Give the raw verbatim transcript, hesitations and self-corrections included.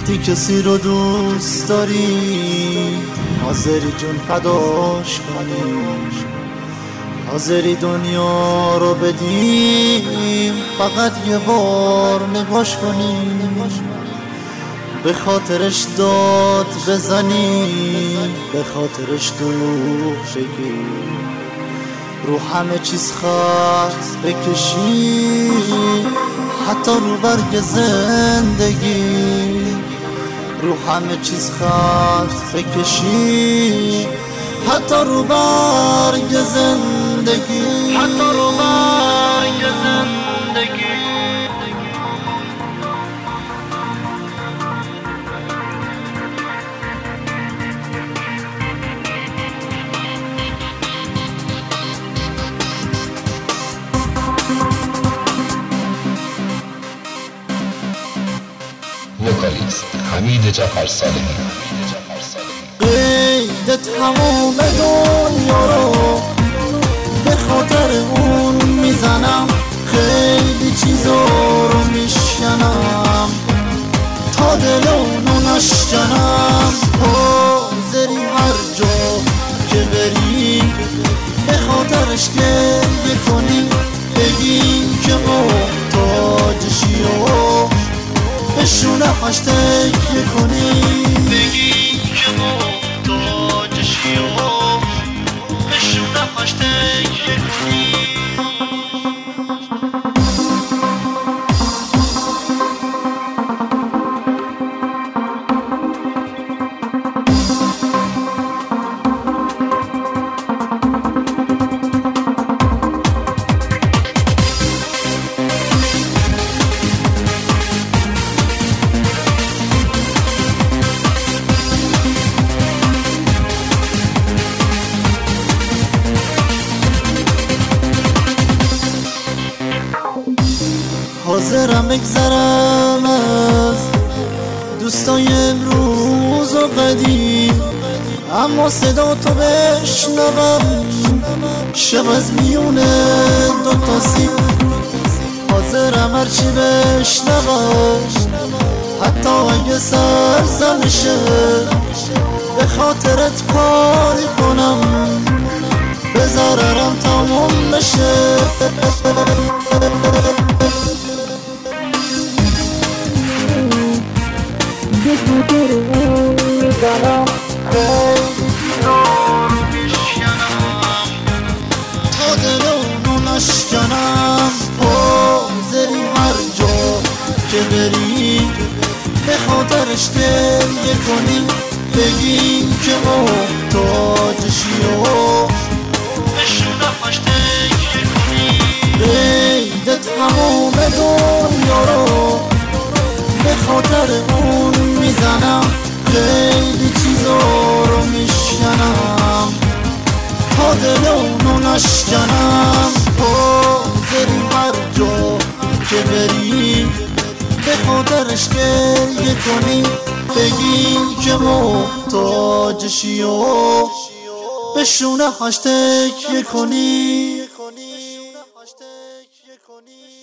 وقتی کسی رو دوست داری حاضری جون فداش کنی، حاضری دنیا رو بدی فقط یه بار نگاش کنی، به خاطرش داد بزنی، به خاطرش دروغ بگی، رو همه چیز خط بکشی، حتی رو برگ زندگی، رو همه چیز خط بکشی، حتی رو برگ زندگی، حتی رو برگ زندگی. وکالیست حمید جعفرصالحی. قید تمام دنیا رو به خاطر اون میزنم، خیلی چیزا رو میشکنم تا دل اونو نشکنم، حاضری هر جا که بری به خاطرش گریه کنی، بگی که محتاجشی و به شونه هاش تکیه کنی، بگی که محتاجشی و به شونه هاش تکیه کنی. حاضرم بگذرم از دوستای امروز و قدیم، اما صدا تو بشنوم شب از میونه دو تا سیب، حاضرم هرچی بشنوم حتی اگه سرزنشه، به خاطرت کاری کنم به ضررم تموم بشه. به خاطر اون میزنم خیلی چیزا رو میشکنم تا دل اونو نشکنم، حاضری هر جا که بری به خاطرش گریه کنی، بگی که محتاجشی و به شونه هاش تکیه کنی، قید تمام دنیا رو به خاطر اون میزنم، خیلی چیزا رو میشکنم تا دل اونو نشکنم، حاضری هر جا که بری به خاطرش گریه کنی، بگی که محتاجشی و به شونه هاش تکیه کنی.